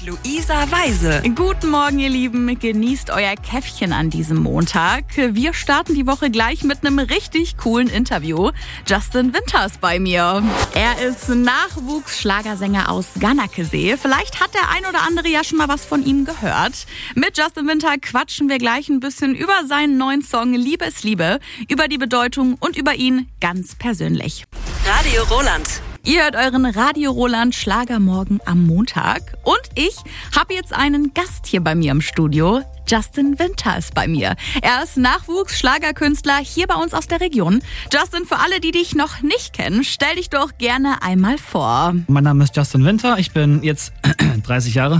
Luisa Weise. Guten Morgen, ihr Lieben. Genießt euer Käffchen an diesem Montag. Wir starten die Woche gleich mit einem richtig coolen Interview. Justin Winter ist bei mir. Er ist Nachwuchsschlagersänger aus Ganakesee. Vielleicht hat der ein oder andere ja schon mal was von ihm gehört. Mit Justin Winter quatschen wir gleich ein bisschen über seinen neuen Song Liebe ist Liebe, über die Bedeutung und über ihn ganz persönlich. Radio Roland. Ihr hört euren Radio Roland Schlagermorgen am Montag. Und ich habe jetzt einen Gast hier bei mir im Studio. Justin Winter ist bei mir. Er ist Nachwuchs-Schlagerkünstler hier bei uns aus der Region. Justin, für alle, die dich noch nicht kennen, stell dich doch gerne einmal vor. Mein Name ist Justin Winter, ich bin jetzt 30 Jahre.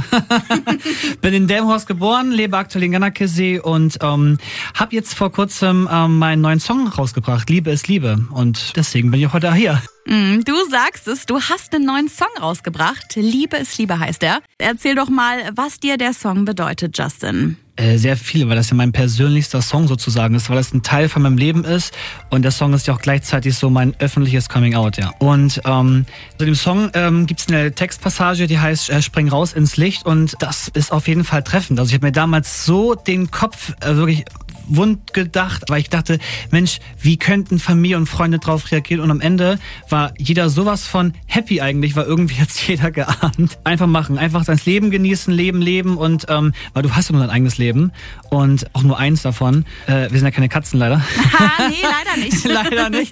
Bin in Delmenhorst geboren, lebe aktuell in Ganakesee und habe jetzt vor kurzem meinen neuen Song rausgebracht, Liebe ist Liebe. Und deswegen bin ich heute hier. Du sagst es, du hast einen neuen Song rausgebracht. Liebe ist Liebe heißt er. Erzähl doch mal, was dir der Song bedeutet, Justin. Sehr viel, weil das ja mein persönlichster Song sozusagen ist, weil das ein Teil von meinem Leben ist und der Song ist ja auch gleichzeitig so mein öffentliches Coming-out, ja. Und in dem Song gibt's eine Textpassage, die heißt Spring raus ins Licht und das ist auf jeden Fall treffend. Also ich habe mir damals so den Kopf wirklich wund gedacht, weil ich dachte, Mensch, wie könnten Familie und Freunde drauf reagieren? Und am Ende war jeder sowas von happy eigentlich, weil irgendwie hat's jeder geahnt. Einfach machen, einfach sein Leben genießen, leben und weil du hast ja nur dein eigenes Leben und auch nur eins davon. Wir sind ja keine Katzen leider. Nee, leider nicht. Leider nicht.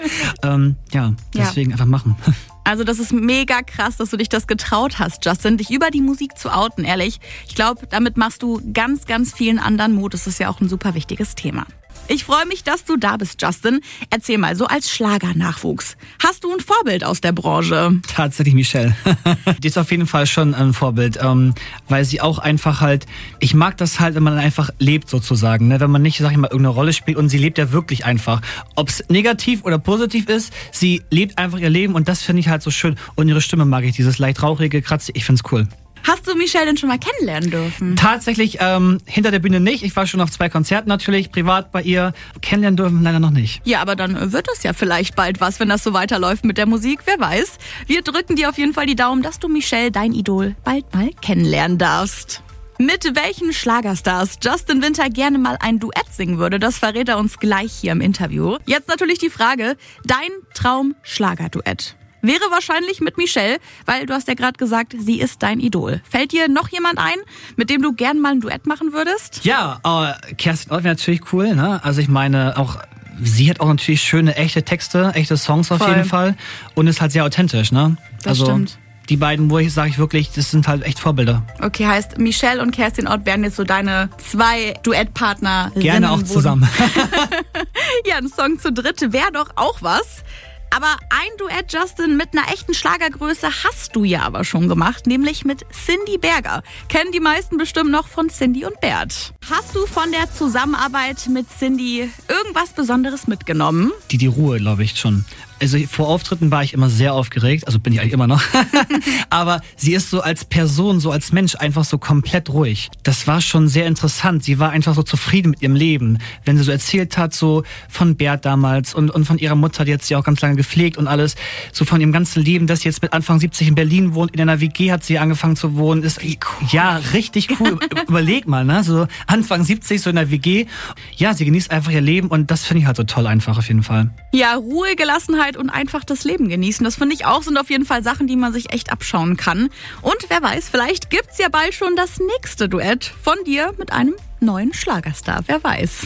Deswegen einfach machen. Also das ist mega krass, dass du dich das getraut hast, Justin, dich über die Musik zu outen, ehrlich. Ich glaube, damit machst du ganz, ganz vielen anderen Mut. Das ist ja auch ein super wichtiges Thema. Ich freue mich, dass du da bist, Justin. Erzähl mal, so als Schlagernachwuchs, hast du ein Vorbild aus der Branche? Tatsächlich Michelle. Die ist auf jeden Fall schon ein Vorbild, weil sie auch einfach halt, ich mag das halt, wenn man einfach lebt sozusagen, ne? Wenn man nicht, sag ich mal, irgendeine Rolle spielt und sie lebt ja wirklich einfach. Ob es negativ oder positiv ist, sie lebt einfach ihr Leben und das finde ich halt so schön. Und ihre Stimme mag ich, dieses leicht rauchige, kratzige, ich find's cool. Hast du Michelle denn schon mal kennenlernen dürfen? Tatsächlich hinter der Bühne nicht. Ich war schon auf 2 Konzerten natürlich, privat bei ihr. Kennenlernen dürfen leider noch nicht. Ja, aber dann wird es ja vielleicht bald was, wenn das so weiterläuft mit der Musik. Wer weiß. Wir drücken dir auf jeden Fall die Daumen, dass du Michelle, dein Idol, bald mal kennenlernen darfst. Mit welchen Schlagerstars Justin Winter gerne mal ein Duett singen würde, das verrät er uns gleich hier im Interview. Jetzt natürlich die Frage, dein Traum-Schlagerduett. Wäre wahrscheinlich mit Michelle, weil du hast ja gerade gesagt, sie ist dein Idol. Fällt dir noch jemand ein, mit dem du gern mal ein Duett machen würdest? Ja, Kerstin Ott wäre natürlich cool, ne? Also ich meine, auch sie hat auch natürlich schöne, echte Texte, echte Songs auf jeden Fall und ist halt sehr authentisch, ne? Das stimmt. Die beiden, sage ich wirklich, das sind halt echt Vorbilder. Okay, heißt Michelle und Kerstin Ott wären jetzt so deine 2 Duettpartner. Gerne auch zusammen. Ja, ein Song zu dritt wäre doch auch was. Aber ein Duett, Justin, mit einer echten Schlagergröße hast du ja aber schon gemacht, nämlich mit Cindy Berger. Kennen die meisten bestimmt noch von Cindy und Bert. Hast du von der Zusammenarbeit mit Cindy irgendwas Besonderes mitgenommen? Die Ruhe, glaube ich, schon. Also vor Auftritten war ich immer sehr aufgeregt, also bin ich eigentlich immer noch. Aber sie ist so als Person, so als Mensch einfach so komplett ruhig. Das war schon sehr interessant. Sie war einfach so zufrieden mit ihrem Leben. Wenn sie so erzählt hat, so von Bert damals und von ihrer Mutter, die hat sie auch ganz lange gepflegt und alles. So von ihrem ganzen Leben, dass sie jetzt mit Anfang 70 in Berlin wohnt. In einer WG hat sie angefangen zu wohnen. Ist cool. Ja, richtig cool. Überleg mal, ne? So Anfang 70 so in der WG. Ja, sie genießt einfach ihr Leben und das finde ich halt so toll einfach auf jeden Fall. Ja, Ruhe, Gelassenheit und einfach das Leben genießen. Das finde ich auch, sind auf jeden Fall Sachen, die man sich echt abschauen kann. Und wer weiß, vielleicht gibt's ja bald schon das nächste Duett von dir mit einem neuen Schlagerstar. Wer weiß.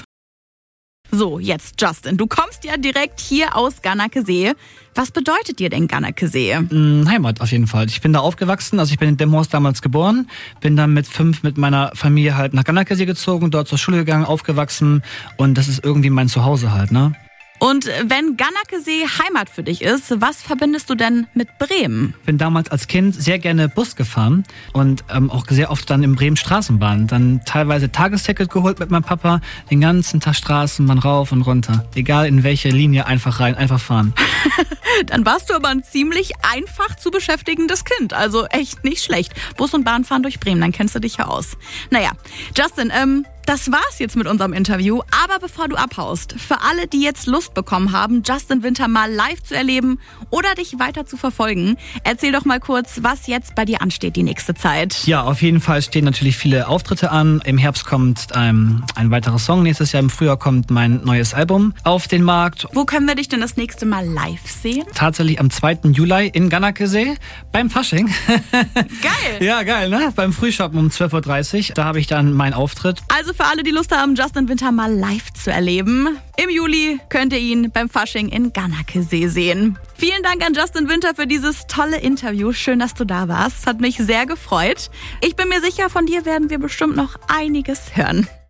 So, jetzt Justin, du kommst ja direkt hier aus Ganakesee. Was bedeutet dir denn Ganakesee? Heimat auf jeden Fall. Ich bin da aufgewachsen, also ich bin in Delmenhorst damals geboren, bin dann mit 5 mit meiner Familie halt nach Ganakesee gezogen, dort zur Schule gegangen, aufgewachsen und das ist irgendwie mein Zuhause halt, ne? Und wenn Ganakesee Heimat für dich ist, was verbindest du denn mit Bremen? Bin damals als Kind sehr gerne Bus gefahren und auch sehr oft dann in Bremen Straßenbahn. Dann teilweise Tagesticket geholt mit meinem Papa, den ganzen Tag Straßenbahn rauf und runter. Egal in welche Linie, einfach rein, einfach fahren. Dann warst du aber ein ziemlich einfach zu beschäftigendes Kind. Also echt nicht schlecht. Bus und Bahn fahren durch Bremen, dann kennst du dich ja aus. Naja, Justin, Das war's jetzt mit unserem Interview. Aber bevor du abhaust, für alle, die jetzt Lust bekommen haben, Justin Winter mal live zu erleben oder dich weiter zu verfolgen, erzähl doch mal kurz, was jetzt bei dir ansteht die nächste Zeit. Ja, auf jeden Fall stehen natürlich viele Auftritte an. Im Herbst kommt ein weiterer Song. Nächstes Jahr im Frühjahr kommt mein neues Album auf den Markt. Wo können wir dich denn das nächste Mal live sehen? Tatsächlich am 2. Juli in Ganakesee beim Fasching. Geil! Ja, geil, ne? Beim Frühschoppen um 12.30 Uhr. Da habe ich dann meinen Auftritt. Also für alle, die Lust haben, Justin Winter mal live zu erleben, im Juli könnt ihr ihn beim Fasching in Ganakesee sehen. Vielen Dank an Justin Winter für dieses tolle Interview. Schön, dass du da warst. Hat mich sehr gefreut. Ich bin mir sicher, von dir werden wir bestimmt noch einiges hören.